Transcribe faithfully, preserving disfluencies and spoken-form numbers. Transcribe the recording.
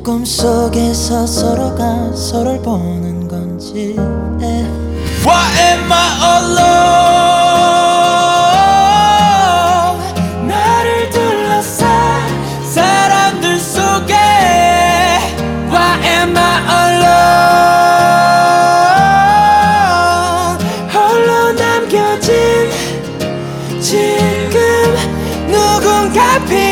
꿈속에서 서로가 서로를 보는 건지. Why am I alone? 나를 둘러싼 사람들 속에 Why am I alone? 홀로 남겨진 지금 누군가 필요해.